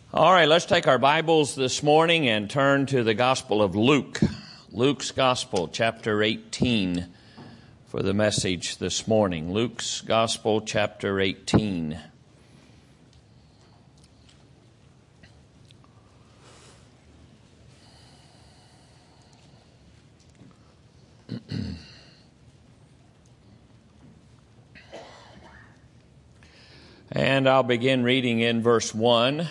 All right, let's take our Bibles this morning and turn to the Gospel of Luke. Luke's Gospel, chapter 18, for the message this morning. Luke's Gospel, chapter 18. And I'll begin reading in verse 1.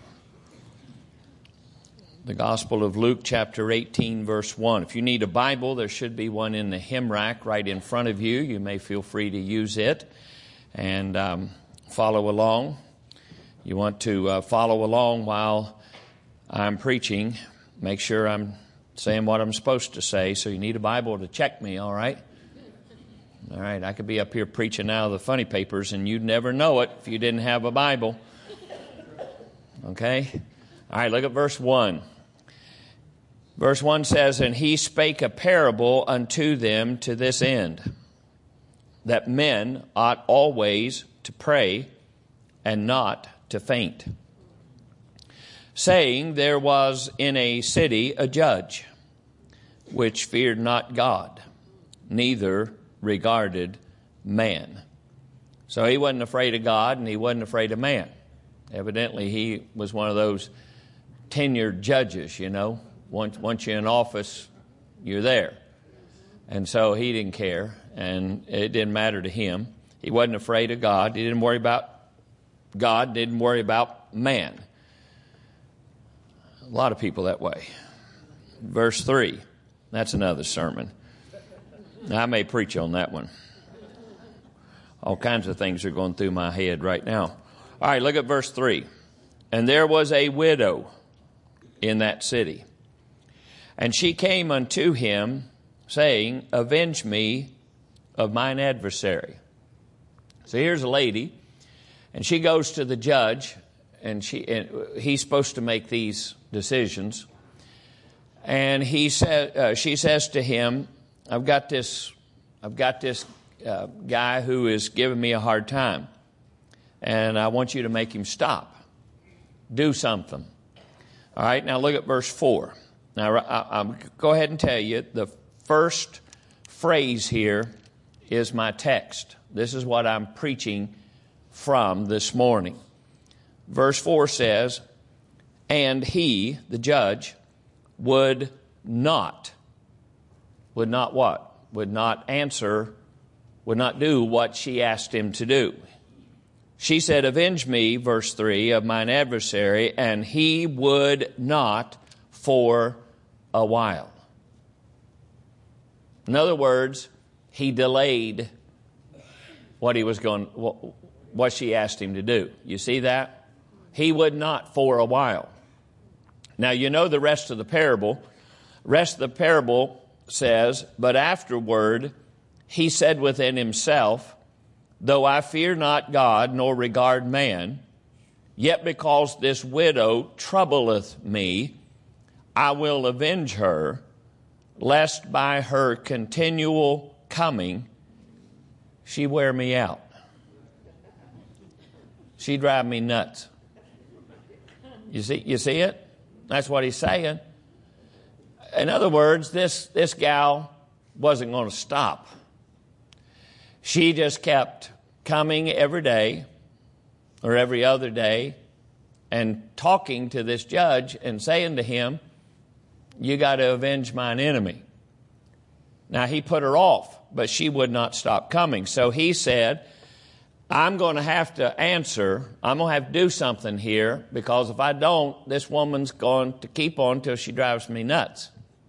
The Gospel of Luke, chapter 18, verse 1. If you need a Bible, there should be one in the hymn rack right in front of you. You may feel free to use it and follow along. You want to follow along while I'm preaching. Make sure I'm saying what I'm supposed to say, so you need a Bible to check me, all right? All right, I could be up here preaching out of the funny papers, and you'd never know it if you didn't have a Bible. Okay? All right, look at verse 1. Verse 1 says, "And he spake a parable unto them to this end, that men ought always to pray and not to faint. Saying, there was in a city a judge, which feared not God, neither regarded man." So he wasn't afraid of God and he wasn't afraid of man. Evidently, he was one of those tenured judges, you know. Once you're in office, you're there. And so he didn't care, and it didn't matter to him. He wasn't afraid of God. He didn't worry about God, didn't worry about man. A lot of people that way. Verse 3, that's another sermon. Now, I may preach on that one. All kinds of things are going through my head right now. All right, look at verse 3. "And there was a widow in that city. And she came unto him, saying, Avenge me of mine adversary." So here's a lady, and she goes to the judge, and he's supposed to make these decisions. And she says to him, I've got this guy who is giving me a hard time, and I want you to make him stop. Do something. All right, now look at verse 4. Now, I'll go ahead and tell you, the first phrase here is my text. This is what I'm preaching from this morning. Verse 4 says, "And he," the judge, would not what? Would not answer, would not do what she asked him to do. She said, "Avenge me," verse 3, "of mine adversary," and he would not for a while. In other words, he delayed what she asked him to do. You see that? He would not for a while. Now, you know the rest of the parable. The rest of the parable says, "But afterward he said within himself, Though I fear not God, nor regard man, yet because this widow troubleth me, I will avenge her, lest by her continual coming she wear me out." She drive me nuts. You see it? That's what he's saying. In other words, this gal wasn't going to stop. She just kept coming every day or every other day and talking to this judge and saying to him, "You got to avenge mine enemy." Now, he put her off, but she would not stop coming. So he said, I'm going to have to answer. I'm going to have to do something here, because if I don't, this woman's going to keep on till she drives me nuts.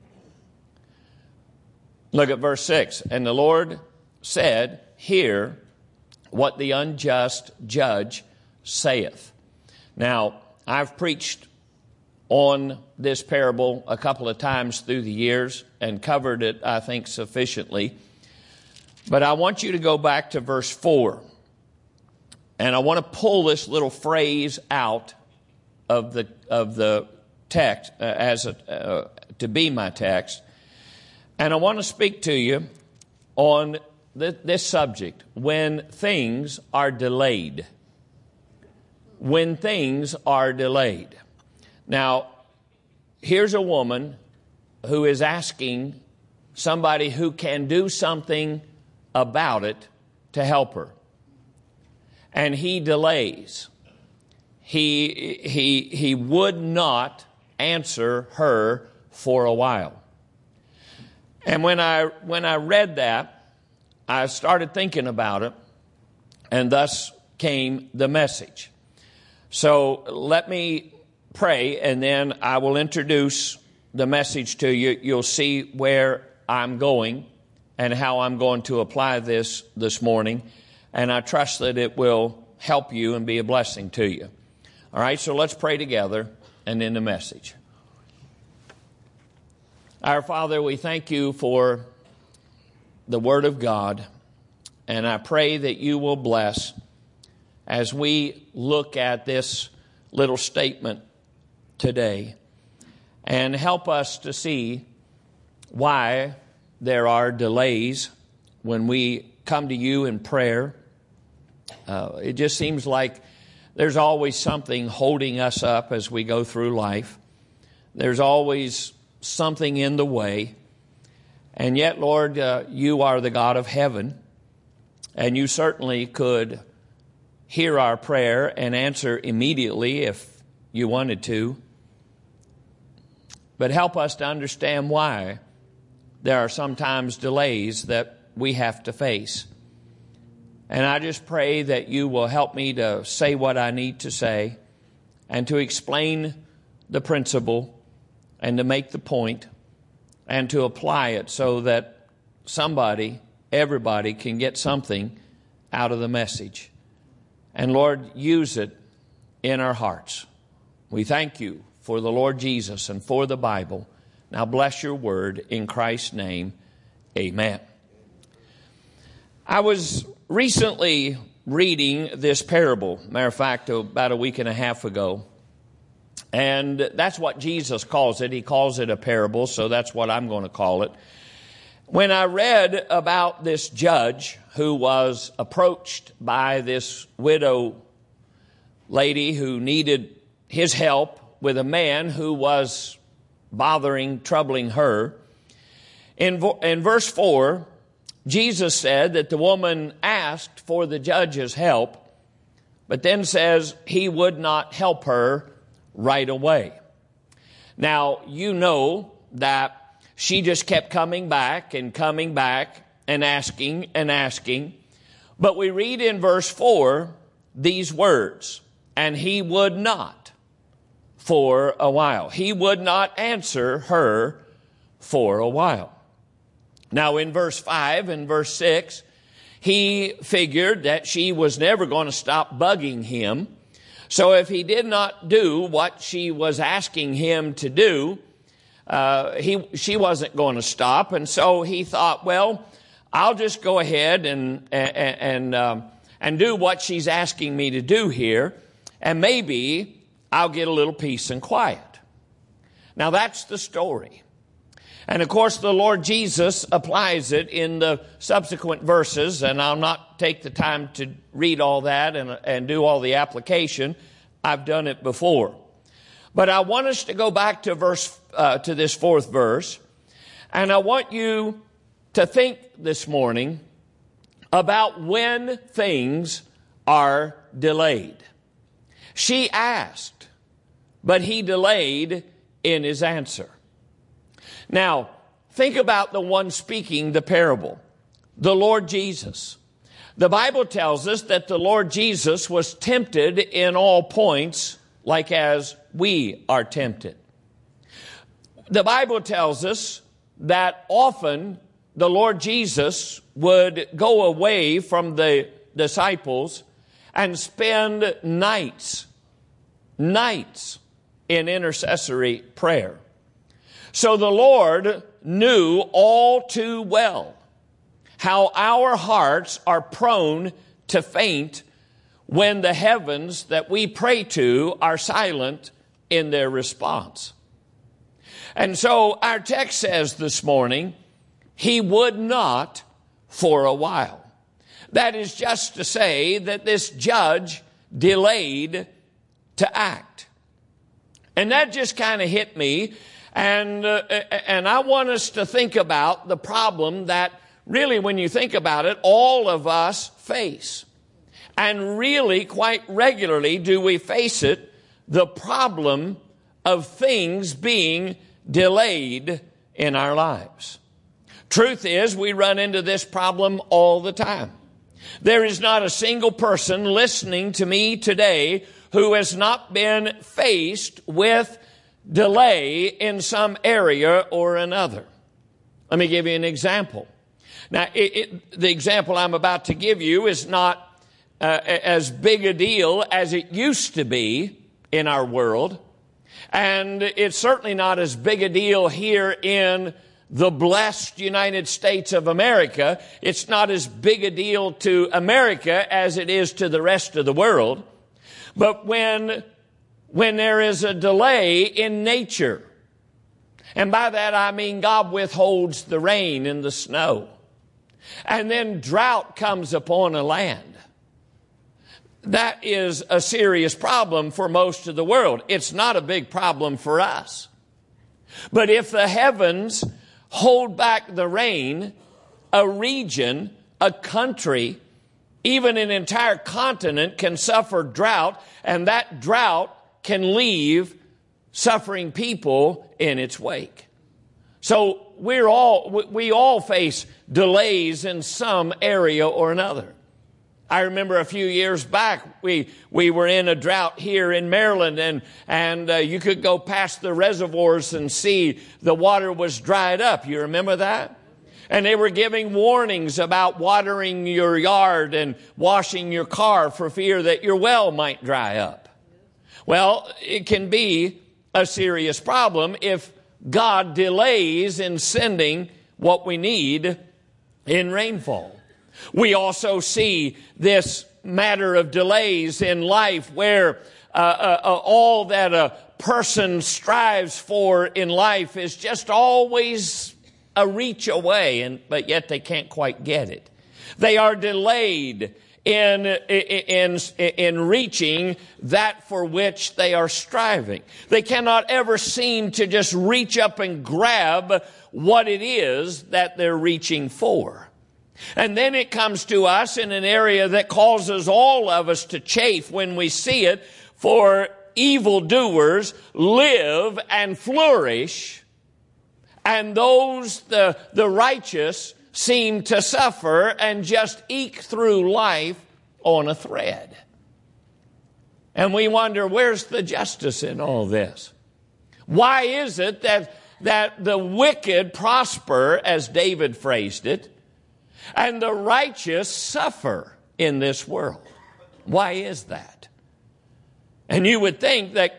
Look at verse 6. "And the Lord said, Hear what the unjust judge saith." Now, I've preached on this parable a couple of times through the years and covered it, I think, sufficiently. But I want you to go back to verse 4. And I want to pull this little phrase out of the text to be my text. And I want to speak to you on this subject, when things are delayed. when things are delayed. Now, here's a woman who is asking somebody who can do something about it to help her. And he delays. He would not answer her for a while. And when I read that, I started thinking about it, and thus came the message. So let me pray, and then I will introduce the message to you. You'll see where I'm going and how I'm going to apply this morning, and I trust that it will help you and be a blessing to you. All right, so let's pray together and then the message. Our Father, we thank you for the Word of God, and I pray that you will bless as we look at this little statement today and help us to see why there are delays when we come to you in prayer. It just seems like there's always something holding us up as we go through life. There's always something in the way. And yet, Lord, you are the God of heaven, and you certainly could hear our prayer and answer immediately if you wanted to. But help us to understand why there are sometimes delays that we have to face. And I just pray that you will help me to say what I need to say and to explain the principle and to make the point and to apply it so that everybody can get something out of the message. And Lord, use it in our hearts. We thank you for the Lord Jesus and for the Bible. Now bless your word in Christ's name. Amen. I was recently reading this parable. Matter of fact, about a week and a half ago. And that's what Jesus calls it. He calls it a parable, so that's what I'm going to call it. When I read about this judge who was approached by this widow lady who needed his help with a man who was troubling her, in verse 4, Jesus said that the woman asked for the judge's help, but then says he would not help her right away. Now, you know that she just kept coming back and asking. But we read in verse 4 these words, and he would not for a while. He would not answer her for a while. Now, in verse 5 and verse 6, he figured that she was never going to stop bugging him. So if he did not do what she was asking him to do, she wasn't going to stop. And so he thought, well, I'll just go ahead and do what she's asking me to do here, and maybe I'll get a little peace and quiet. Now that's the story. And of course the Lord Jesus applies it in the subsequent verses, and I'll not take the time to read all that and do all the application. I've done it before. But I want us to go back to this fourth verse, and I want you to think this morning about when things are delayed. She asked, but he delayed in his answer. Now, think about the one speaking the parable, the Lord Jesus. The Bible tells us that the Lord Jesus was tempted in all points, like as we are tempted. The Bible tells us that often the Lord Jesus would go away from the disciples and spend nights in intercessory prayer. So the Lord knew all too well how our hearts are prone to faint when the heavens that we pray to are silent in their response. And so our text says this morning, he would not for a while. That is just to say that this judge delayed to act. And that just kind of hit me. And I want us to think about the problem that really, when you think about it, all of us face. And really, quite regularly, do we face it, the problem of things being delayed in our lives. Truth is, we run into this problem all the time. There is not a single person listening to me today who has not been faced with delay in some area or another. Let me give you an example. Now, the example I'm about to give you is not as big a deal as it used to be in our world. And it's certainly not as big a deal here in the blessed United States of America. It's not as big a deal to America as it is to the rest of the world. But when there is a delay in nature, and by that I mean God withholds the rain and the snow, and then drought comes upon a land, that is a serious problem for most of the world. It's not a big problem for us. But if the heavens hold back the rain, a region, a country, even an entire continent can suffer drought, and that drought can leave suffering people in its wake. So we all face delays in some area or another. I remember a few years back, we were in a drought here in Maryland, and you could go past the reservoirs and see the water was dried up. You remember that? And they were giving warnings about watering your yard and washing your car for fear that your well might dry up. Well, it can be a serious problem if God delays in sending what we need in rainfall. We also see this matter of delays in life where all that a person strives for in life is just always a reach away, but yet they can't quite get it. They are delayed in reaching that for which they are striving. They cannot ever seem to just reach up and grab what it is that they're reaching for. And then it comes to us in an area that causes all of us to chafe when we see it. For evildoers live and flourish, and those, the righteous, seem to suffer and just eke through life on a thread. And we wonder, where's the justice in all this? Why is it that the wicked prosper, as David phrased it, and the righteous suffer in this world? Why is that? And you would think that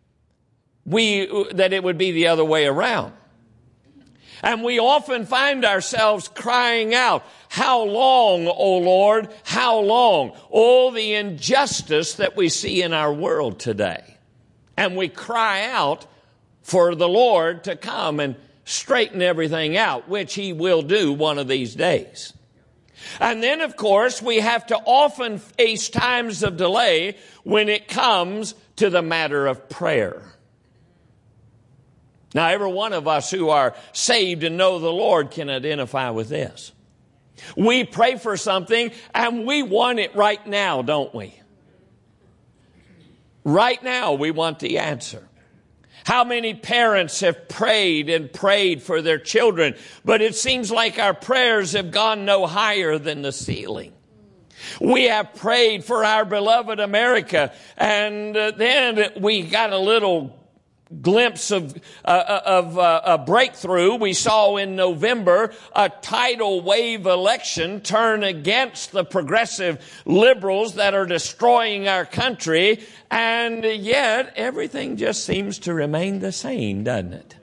it would be the other way around. And we often find ourselves crying out, "How long, O Lord? How long?" All the injustice that we see in our world today. And we cry out for the Lord to come and straighten everything out, which He will do one of these days. And then, of course, we have to often face times of delay when it comes to the matter of prayer. Now, every one of us who are saved and know the Lord can identify with this. We pray for something and we want it right now, don't we? Right now, we want the answer. How many parents have prayed and prayed for their children, but it seems like our prayers have gone no higher than the ceiling. We have prayed for our beloved America, and then we got a little glimpse of a breakthrough. We saw in November a tidal wave election turn against the progressive liberals that are destroying our country, and yet everything just seems to remain the same, doesn't it?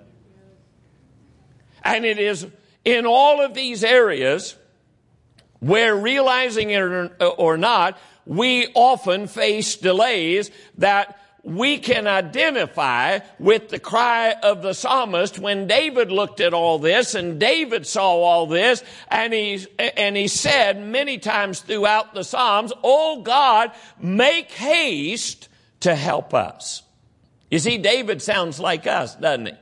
And it is in all of these areas where, realizing it or not, we often face delays that we can identify with the cry of the psalmist when David looked at all this, and David saw all this, and he said many times throughout the Psalms, "Oh God, make haste to help us. You see, David sounds like us, doesn't he?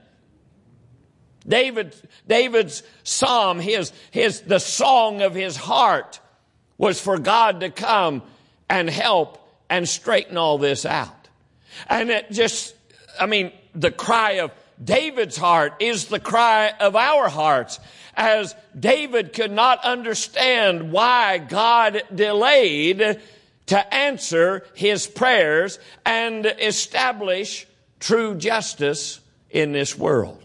David's psalm, the song of his heart was for God to come and help and straighten all this out. And the cry of David's heart is the cry of our hearts, as David could not understand why God delayed to answer his prayers and establish true justice in this world.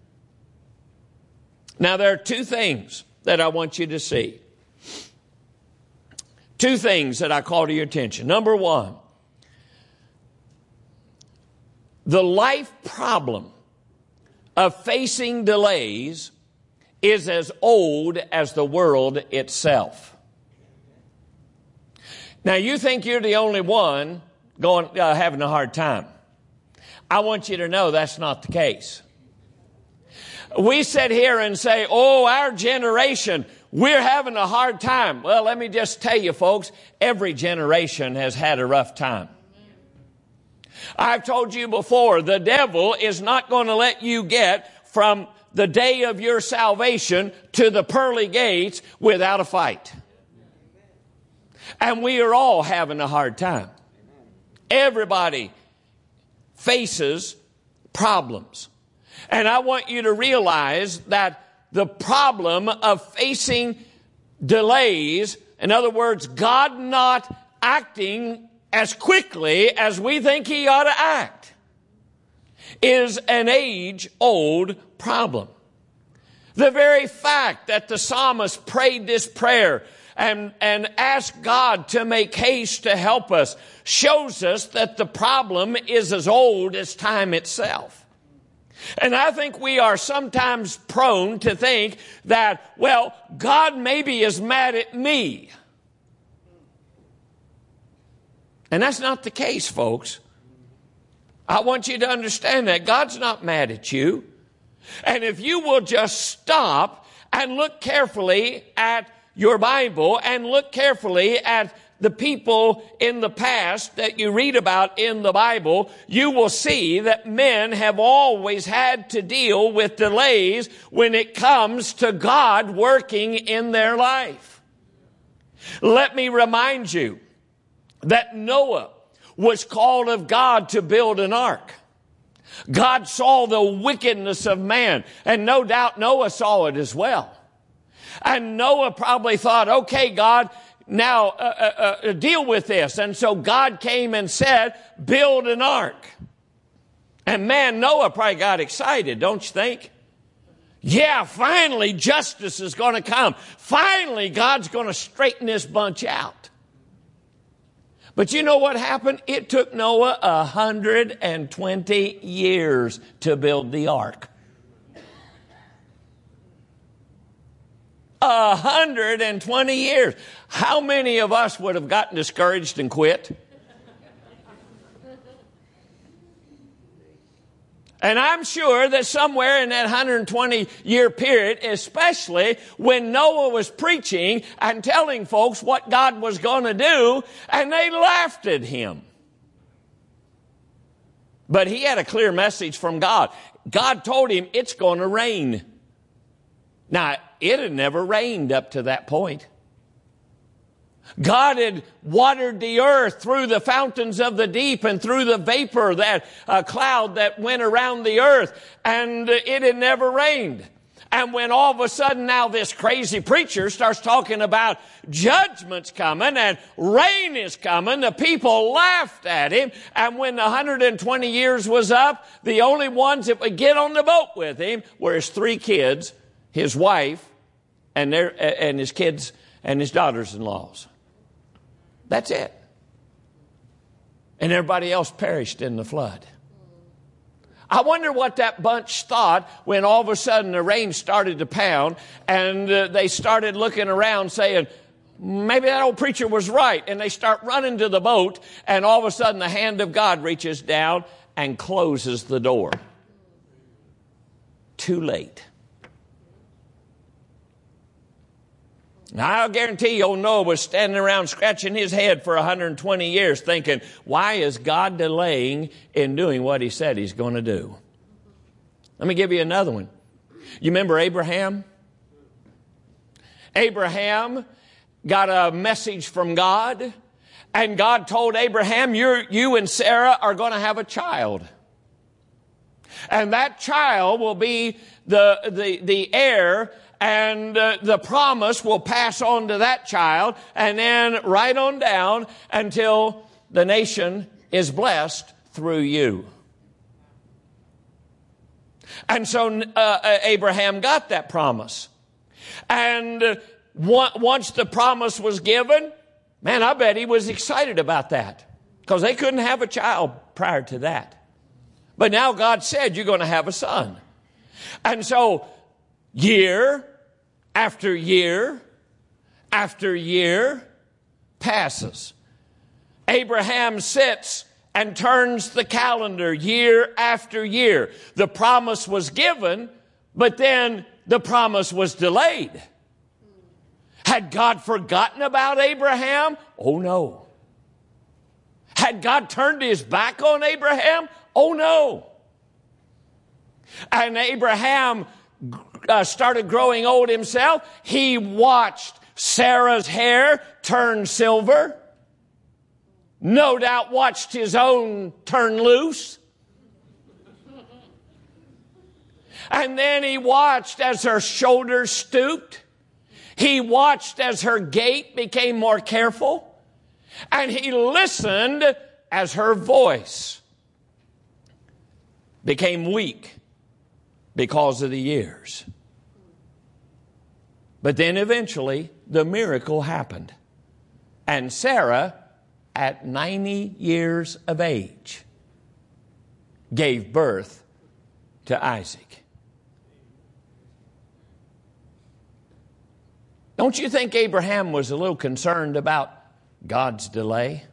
Now, there are two things that I want you to see. Two things that I call to your attention. Number one, the life problem of facing delays is as old as the world itself. Now, you think you're the only one having a hard time. I want you to know that's not the case. We sit here and say, oh, our generation, we're having a hard time. Well, let me just tell you, folks, every generation has had a rough time. I've told you before, the devil is not going to let you get from the day of your salvation to the pearly gates without a fight. And we are all having a hard time. Everybody faces problems. And I want you to realize that the problem of facing delays, in other words, God not acting as quickly as we think he ought to act, is an age-old problem. The very fact that the psalmist prayed this prayer and asked God to make haste to help us shows us that the problem is as old as time itself. And I think we are sometimes prone to think that, well, God maybe is mad at me. And that's not the case, folks. I want you to understand that God's not mad at you. And if you will just stop and look carefully at your Bible and look carefully at the people in the past that you read about in the Bible, you will see that men have always had to deal with delays when it comes to God working in their life. Let me remind you that Noah was called of God to build an ark. God saw the wickedness of man, and no doubt Noah saw it as well. And Noah probably thought, okay, God, now deal with this. And so God came and said, build an ark. And man, Noah probably got excited, don't you think? Yeah, finally justice is going to come. Finally, God's going to straighten this bunch out. But you know what happened? It took Noah 120 years to build the ark. 120 years. How many of us would have gotten discouraged and quit? And I'm sure that somewhere in that 120-year period, especially when Noah was preaching and telling folks what God was going to do, and they laughed at him. But he had a clear message from God. God told him it's going to rain. Now, it had never rained up to that point. God had watered the earth through the fountains of the deep and through the vapor, that cloud that went around the earth, and it had never rained. And when all of a sudden now this crazy preacher starts talking about judgment's coming and rain is coming, the people laughed at him. And when the 120 years was up, the only ones that would get on the boat with him were his 3 kids, his wife, and his kids and his daughters-in-laws. That's it. And everybody else perished in the flood. I wonder what that bunch thought when all of a sudden the rain started to pound and they started looking around saying, maybe that old preacher was right. And they start running to the boat, and all of a sudden the hand of God reaches down and closes the door. Too late. Now, I'll guarantee you, old Noah was standing around scratching his head for 120 years thinking, why is God delaying in doing what he said he's going to do? Let me give you another one. You remember Abraham? Abraham got a message from God, and God told Abraham, you and Sarah are going to have a child. And that child will be the heir, and the promise will pass on to that child, and then right on down until the nation is blessed through you. And so Abraham got that promise. And once the promise was given, man, I bet he was excited about that, because they couldn't have a child prior to that. But now God said, you're going to have a son. And so year after year after year passes. Abraham sits and turns the calendar year after year. The promise was given, but then the promise was delayed. Had God forgotten about Abraham? Oh, no. Had God turned his back on Abraham? Oh, no. And Abraham started growing old himself. He watched Sarah's hair turn silver. No doubt watched his own turn loose. And then he watched as her shoulders stooped. He watched as her gait became more careful. And he listened as her voice became weak because of the years. But then eventually the miracle happened. And Sarah, at 90 years of age, gave birth to Isaac. Don't you think Abraham was a little concerned about God's delay?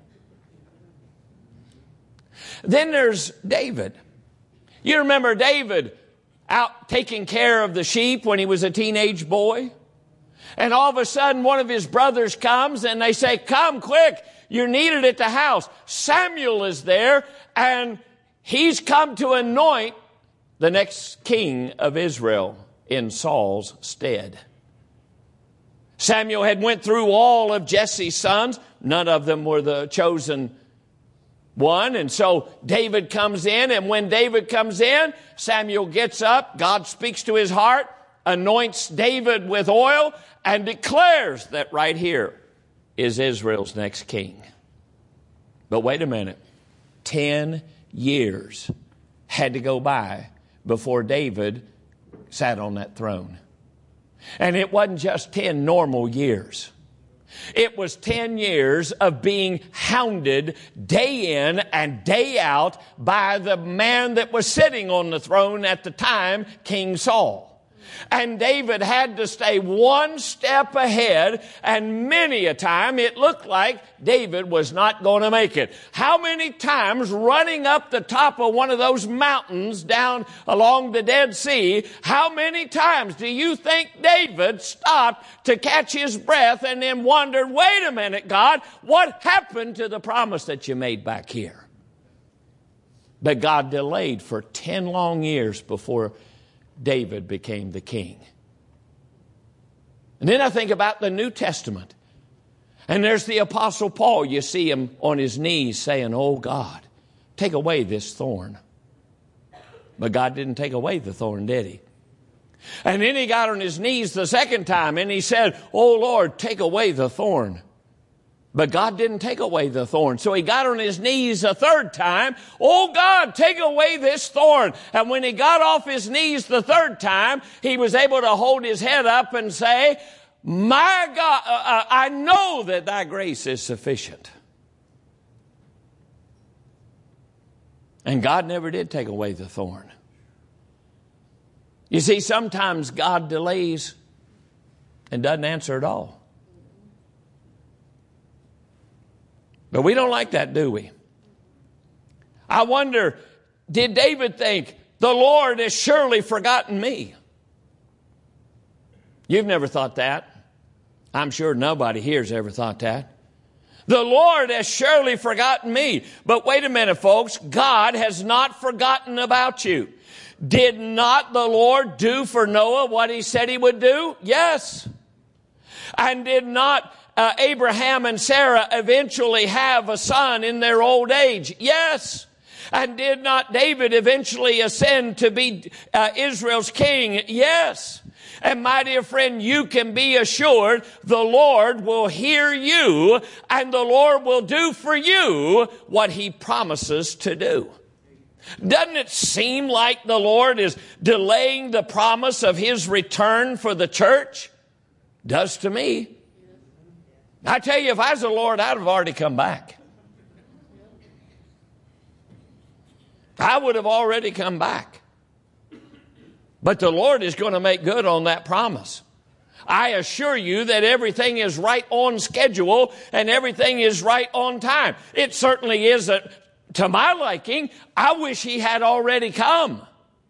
Then there's David. You remember David out taking care of the sheep when he was a teenage boy? And all of a sudden one of his brothers comes and they say, come quick, you're needed at the house. Samuel is there and he's come to anoint the next king of Israel in Saul's stead. Samuel had went through all of Jesse's sons. None of them were the chosen one. And so David comes in, and when David comes in, Samuel gets up, God speaks to his heart, anoints David with oil, and declares that right here is Israel's next king. But wait a minute. 10 years had to go by before David sat on that throne. And it wasn't just 10 normal years. It was 10 years of being hounded day in and day out by the man that was sitting on the throne at the time, King Saul. And David had to stay one step ahead, and many a time it looked like David was not going to make it. How many times running up the top of one of those mountains down along the Dead Sea, how many times do you think David stopped to catch his breath and then wondered, wait a minute, God, what happened to the promise that you made back here? But God delayed for 10 long years before David became the king. And then I think about the New Testament. And there's the Apostle Paul. You see him on his knees saying, oh God, take away this thorn. But God didn't take away the thorn, did he? And then he got on his knees the second time and he said, oh Lord, take away the thorn. But God didn't take away the thorn. So he got on his knees a third time. Oh God, take away this thorn. And when he got off his knees the third time, he was able to hold his head up and say, my God, I know that thy grace is sufficient. And God never did take away the thorn. You see, sometimes God delays and doesn't answer at all. But we don't like that, do we? I wonder, did David think, the Lord has surely forgotten me? You've never thought that. I'm sure nobody here has ever thought that. The Lord has surely forgotten me. But wait a minute, folks. God has not forgotten about you. Did not the Lord do for Noah what he said he would do? Yes. And did not Abraham and Sarah eventually have a son in their old age? Yes. And did not David eventually ascend to be Israel's king? Yes. And my dear friend, you can be assured the Lord will hear you and the Lord will do for you what he promises to do. Doesn't it seem like the Lord is delaying the promise of his return for the church? Does to me. I tell you, if I was the Lord, I'd have already come back. I would have already come back. But the Lord is going to make good on that promise. I assure you that everything is right on schedule and everything is right on time. It certainly isn't to my liking. I wish he had already come.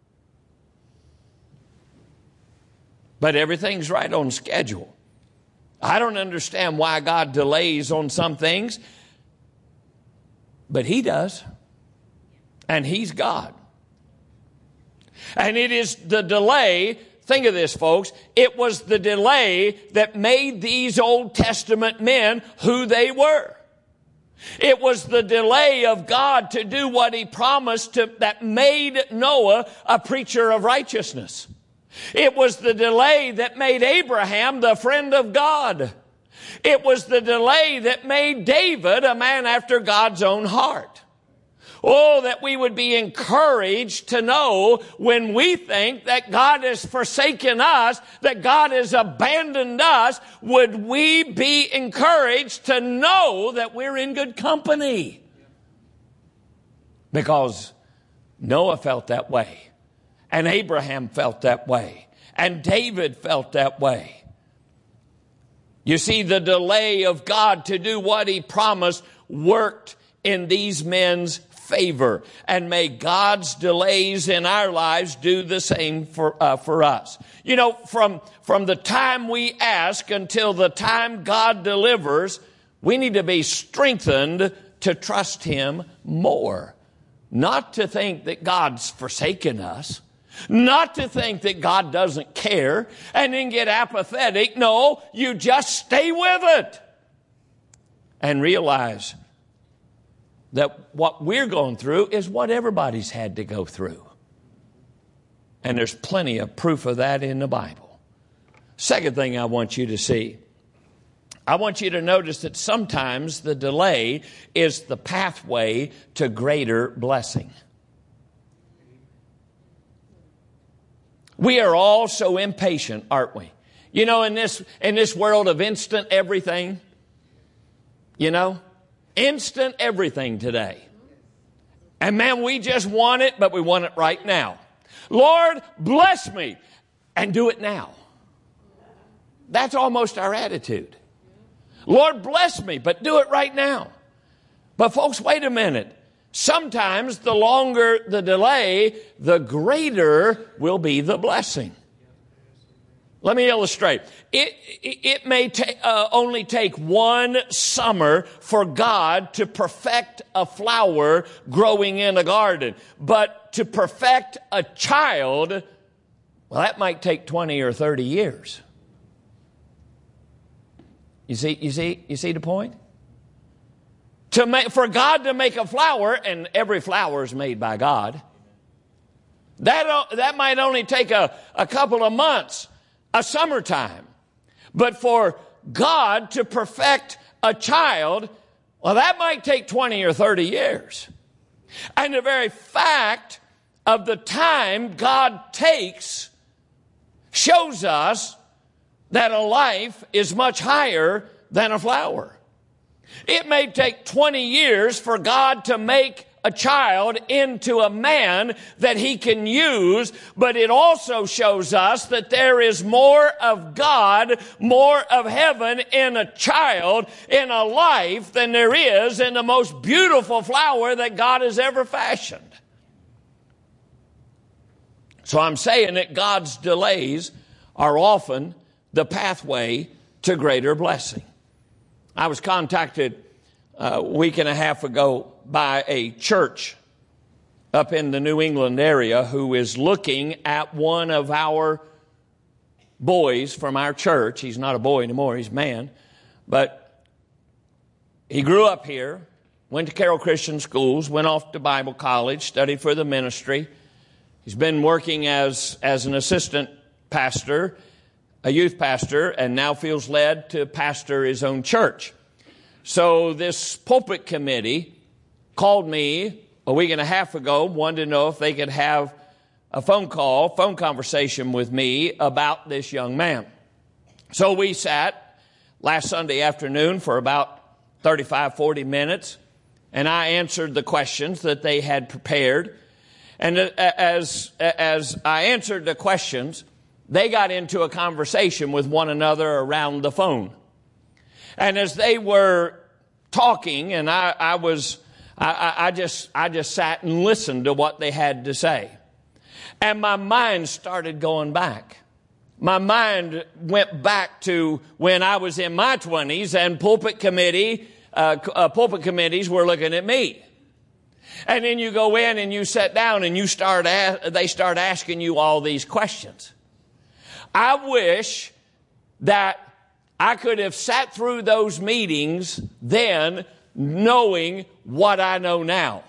But everything's right on schedule. I don't understand why God delays on some things, but he does. And he's God. And it is the delay, think of this, folks, it was the delay that made these Old Testament men who they were. It was the delay of God to do what he promised that made Noah a preacher of righteousness. It was the delay that made Abraham the friend of God. It was the delay that made David a man after God's own heart. Oh, that we would be encouraged to know when we think that God has forsaken us, that God has abandoned us, would we be encouraged to know that we're in good company? Because Noah felt that way, and Abraham felt that way, and David felt that way. You see, the delay of God to do what he promised worked in these men's favor, and may God's delays in our lives do the same for us. You know, from the time we ask until the time God delivers, we need to be strengthened to trust him more. Not to think that God's forsaken us. Not to think that God doesn't care and then get apathetic. No, you just stay with it and realize that what we're going through is what everybody's had to go through. And there's plenty of proof of that in the Bible. Second thing I want you to see, I want you to notice that sometimes the delay is the pathway to greater blessing. We are all so impatient, aren't we? You know, in this world of instant everything, you know, instant everything today. And man, we just want it, but we want it right now. Lord, bless me and do it now. That's almost our attitude. Lord, bless me, but do it right now. But folks, wait a minute. Sometimes the longer the delay, the greater will be the blessing. Let me illustrate. It may only take one summer for God to perfect a flower growing in a garden. But to perfect a child, well, that might take 20 or 30 years. You see the point? For God to make a flower, and every flower is made by God, that might only take a couple of months. A summertime. But for God to perfect a child, well, that might take 20 or 30 years. And the very fact of the time God takes shows us that a life is much higher than a flower. It may take 20 years for God to make a child into a man that he can use, but it also shows us that there is more of God, more of heaven in a child, in a life, than there is in the most beautiful flower that God has ever fashioned. So I'm saying that God's delays are often the pathway to greater blessing. I was contacted a week and a half ago by a church up in the New England area who is looking at one of our boys from our church. He's not a boy anymore, he's a man. But he grew up here, went to Carroll Christian Schools, went off to Bible college, studied for the ministry. He's been working as an assistant pastor, a youth pastor, and now feels led to pastor his own church. So this pulpit committee called me a week and a half ago, wanted to know if they could have a phone conversation with me about this young man. So we sat last Sunday afternoon for about 35, 40 minutes, and I answered the questions that they had prepared. And as I answered the questions, they got into a conversation with one another around the phone. And as they were talking, and I just sat and listened to what they had to say. And my mind started going back. My mind went back to when I was in my 20s and pulpit committees were looking at me. And then you go in and you sit down and they start asking you all these questions. I wish that I could have sat through those meetings then knowing what I know now.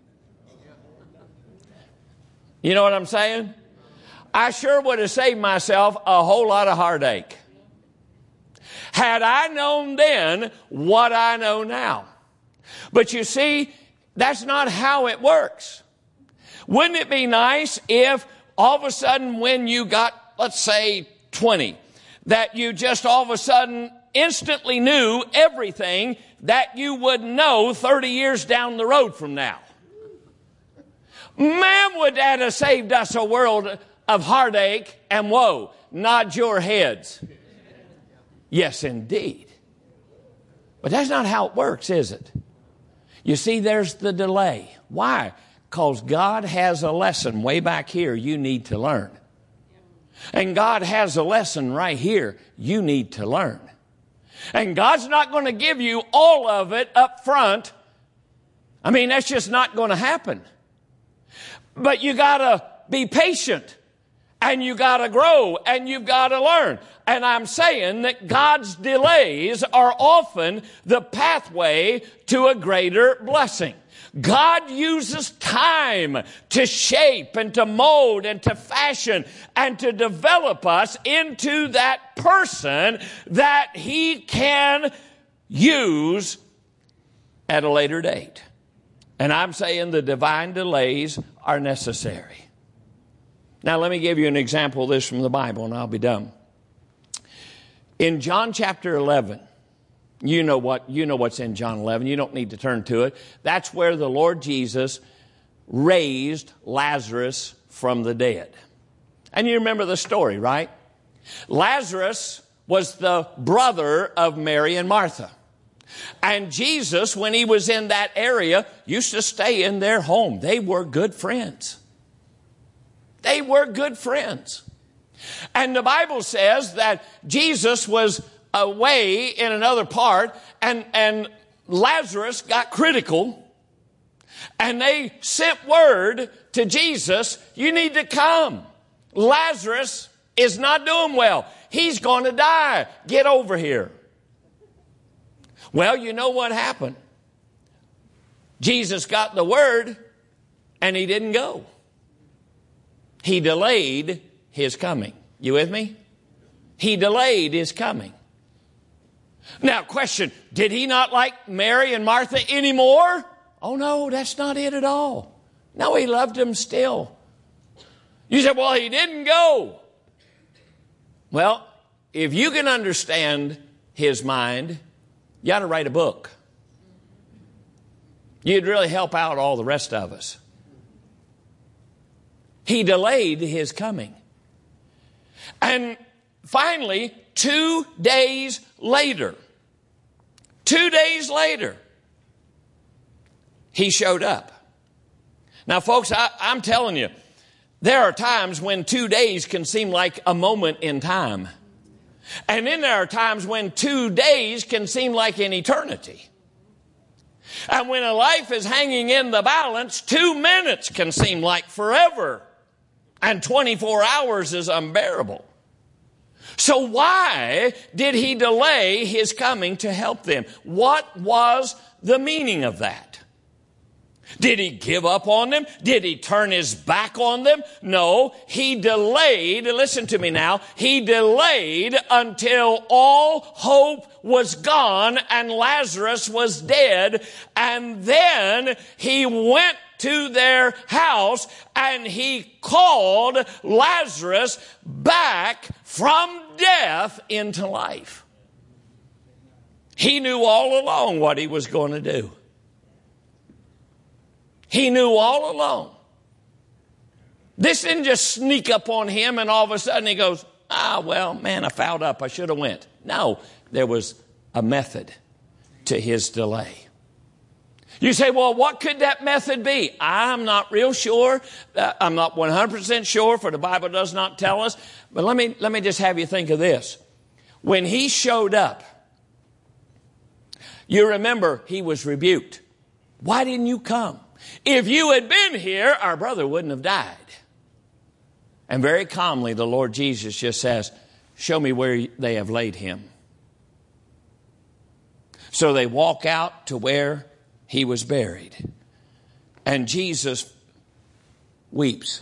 You know what I'm saying? I sure would have saved myself a whole lot of heartache. Had I known then what I know now. But you see, that's not how it works. Wouldn't it be nice if all of a sudden when you got, let's say, 20, that you just all of a sudden instantly knew everything that you would know 30 years down the road from now? Man, would that have saved us a world of heartache and woe? Nod your heads. Yes, indeed. But that's not how it works, is it? You see, there's the delay. Why? Because God has a lesson way back here you need to learn. And God has a lesson right here you need to learn. And God's not going to give you all of it up front. I mean, that's just not going to happen. But you got to be patient. And you got to grow. And you've got to learn. And I'm saying that God's delays are often the pathway to a greater blessing. God uses time to shape and to mold and to fashion and to develop us into that person that He can use at a later date. And I'm saying the divine delays are necessary. Now let me give you an example of this from the Bible and I'll be done. In John chapter 11, you know what's in John 11. You don't need to turn to it. That's where the Lord Jesus raised Lazarus from the dead. And you remember the story, right? Lazarus was the brother of Mary and Martha. And Jesus, when He was in that area, used to stay in their home. They were good friends. They were good friends. And the Bible says that Jesus was away in another part, and Lazarus got critical, and they sent word to Jesus, you need to come. Lazarus is not doing well. He's going to die. Get over here. Well, you know what happened. Jesus got the word, and He didn't go. He delayed His coming. You with me? He delayed His coming. Now, question, did He not like Mary and Martha anymore? Oh, no, that's not it at all. No, He loved them still. You said, well, He didn't go. Well, if you can understand His mind, you ought to write a book. You'd really help out all the rest of us. He delayed His coming. And finally, 2 days later, He showed up. Now, folks, I'm telling you, there are times when 2 days can seem like a moment in time. And then there are times when 2 days can seem like an eternity. And when a life is hanging in the balance, 2 minutes can seem like forever. And 24 hours is unbearable. So why did he delay his coming to help them? What was the meaning of that? Did he give up on them? Did he turn his back on them? No, he delayed, listen to me now, he delayed until all hope was gone and Lazarus was dead. And then he went to their house and he called Lazarus back from death into life. He knew all along what he was going to do. He knew all along. This didn't just sneak up on him and all of a sudden he goes, well, man, I fouled up. I should have went. No, there was a method to his delay. You say, well, what could that method be? I'm not real sure. I'm not 100% sure, for the Bible does not tell us. But let me just have you think of this. When he showed up, you remember he was rebuked. Why didn't you come? If you had been here, our brother wouldn't have died. And very calmly, the Lord Jesus just says, show me where they have laid him. So they walk out to where he was buried. And Jesus weeps.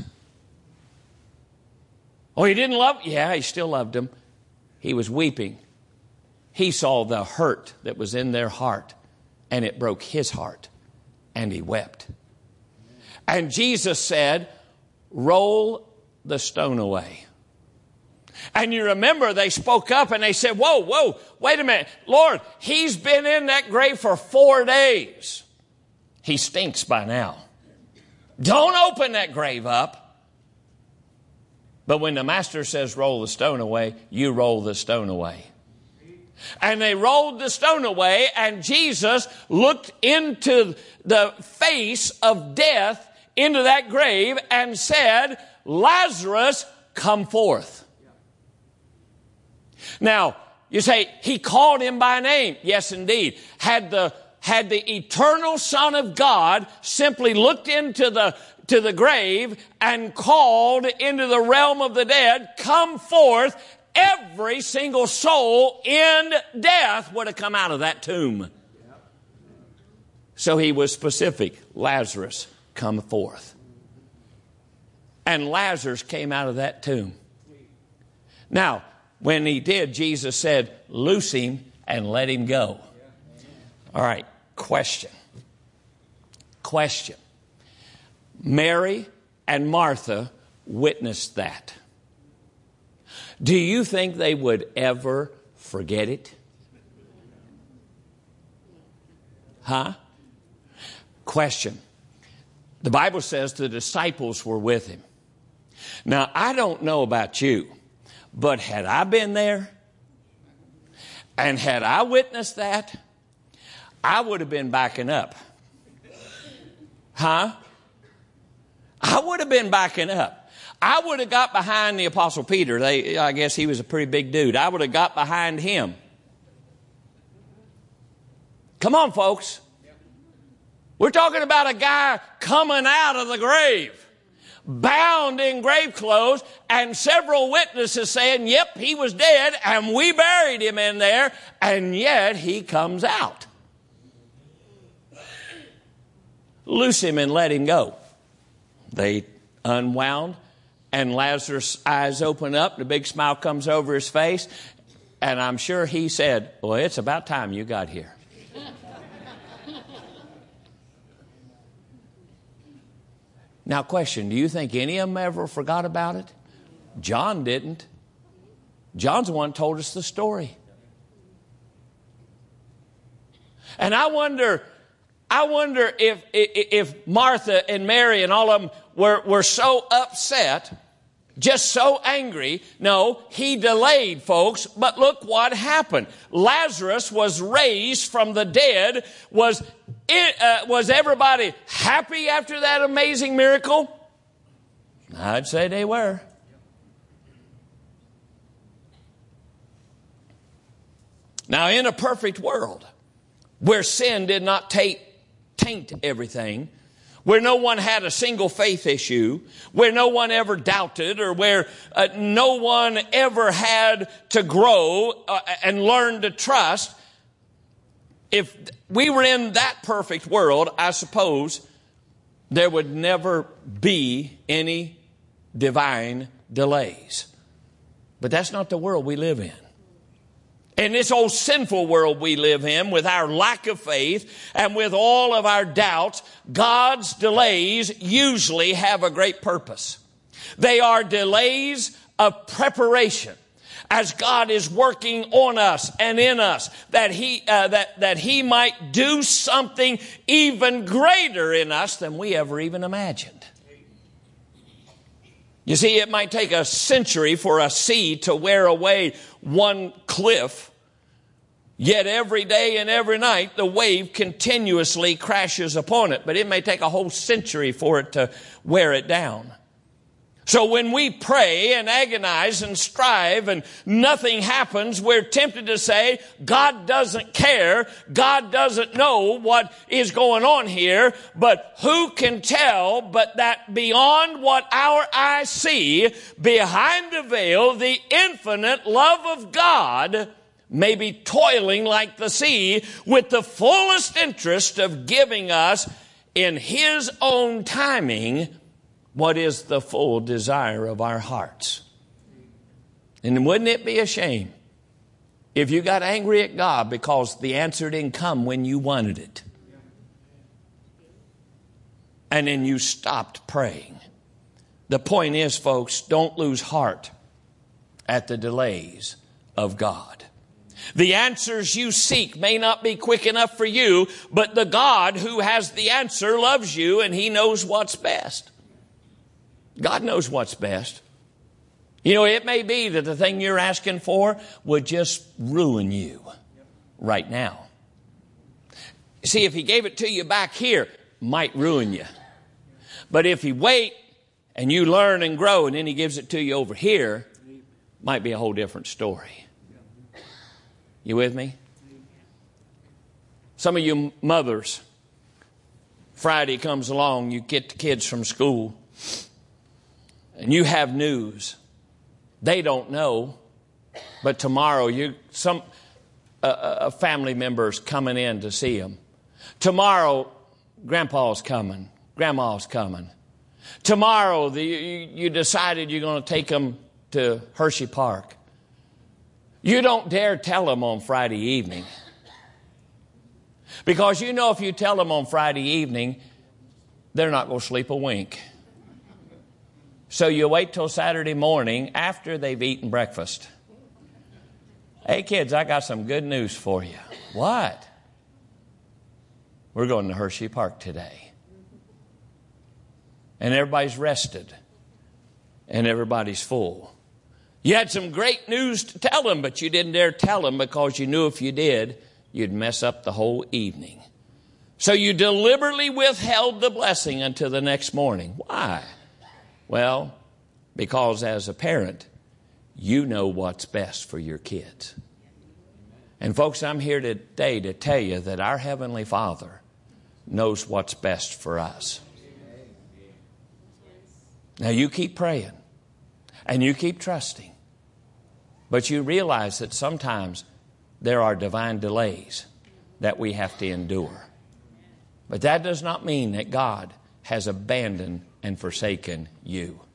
Oh, he didn't love? Yeah, he still loved him. He was weeping. He saw the hurt that was in their heart, and it broke his heart, and he wept. And Jesus said, roll the stone away. And you remember they spoke up and they said, whoa, wait a minute. Lord, he's been in that grave for 4 days. He stinks by now. Don't open that grave up. But when the master says roll the stone away, you roll the stone away. And they rolled the stone away, and Jesus looked into the face of death, into that grave, and said, Lazarus, come forth. Now, you say, he called him by name. Yes, indeed. Had the eternal Son of God simply looked into the grave and called into the realm of the dead, come forth, every single soul in death would have come out of that tomb. So he was specific. Lazarus, come forth. And Lazarus came out of that tomb. Now, when he did, Jesus said, loose him and let him go. All right, question. Mary and Martha witnessed that. Do you think they would ever forget it? Question. The Bible says the disciples were with him. Now, I don't know about you, but had I been there and had I witnessed that, I would have been backing up. I would have been backing up. I would have got behind the Apostle Peter. I guess he was a pretty big dude. I would have got behind him. Come on, folks. We're talking about a guy coming out of the grave, bound in grave clothes, and several witnesses saying, yep, he was dead, and we buried him in there, and yet he comes out. Loose him and let him go. They unwound, and Lazarus' eyes open up, and a big smile comes over his face, and I'm sure he said, well, it's about time you got here. Now, question, do you think any of them ever forgot about it? John didn't. John's the one who told us the story. And I wonder if Martha and Mary and all of them were so upset, just so angry. No, he delayed, folks. But look what happened. Lazarus was raised from the dead. Was everybody happy after that amazing miracle? I'd say they were. Now, in a perfect world, where sin did not taint everything, where no one had a single faith issue, where no one ever doubted, or where no one ever had to grow and learn to trust, if we were in that perfect world, I suppose there would never be any divine delays. But that's not the world we live in. In this old sinful world we live in, with our lack of faith and with all of our doubts, God's delays usually have a great purpose. They are delays of preparation, as God is working on us and in us, that He might do something even greater in us than we ever even imagined. You see, it might take a century for a sea to wear away one cliff, yet every day and every night the wave continuously crashes upon it. But it may take a whole century for it to wear it down. So when we pray and agonize and strive and nothing happens, we're tempted to say, God doesn't care. God doesn't know what is going on here. But who can tell but that beyond what our eyes see, behind the veil, the infinite love of God may be toiling like the sea with the fullest interest of giving us in His own timing what is the full desire of our hearts. And wouldn't it be a shame if you got angry at God because the answer didn't come when you wanted it? And then you stopped praying. The point is, folks, don't lose heart at the delays of God. The answers you seek may not be quick enough for you, but the God who has the answer loves you, and He knows what's best. God knows what's best. You know, it may be that the thing you're asking for would just ruin you right now. See, if He gave it to you back here, might ruin you. But if He wait and you learn and grow and then He gives it to you over here, might be a whole different story. You with me? Some of you mothers, Friday comes along, you get the kids from school, and you have news. They don't know, but tomorrow a family member's coming in to see them. Tomorrow, Grandpa's coming, Grandma's coming. Tomorrow, you decided you're going to take them to Hershey Park. You don't dare tell them on Friday evening, because you know if you tell them on Friday evening, they're not going to sleep a wink. So you wait till Saturday morning after they've eaten breakfast. Hey kids, I got some good news for you. What? We're going to Hershey Park today. And everybody's rested. And everybody's full. You had some great news to tell them, but you didn't dare tell them because you knew if you did, you'd mess up the whole evening. So you deliberately withheld the blessing until the next morning. Why? Well, because as a parent, you know what's best for your kids. And folks, I'm here today to tell you that our Heavenly Father knows what's best for us. Now you keep praying and you keep trusting, but you realize that sometimes there are divine delays that we have to endure. But that does not mean that God has abandoned and forsaken you.